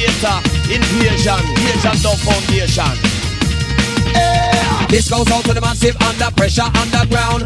alligator invasion. Asian Dub Foundation. This goes out to the massive under pressure underground.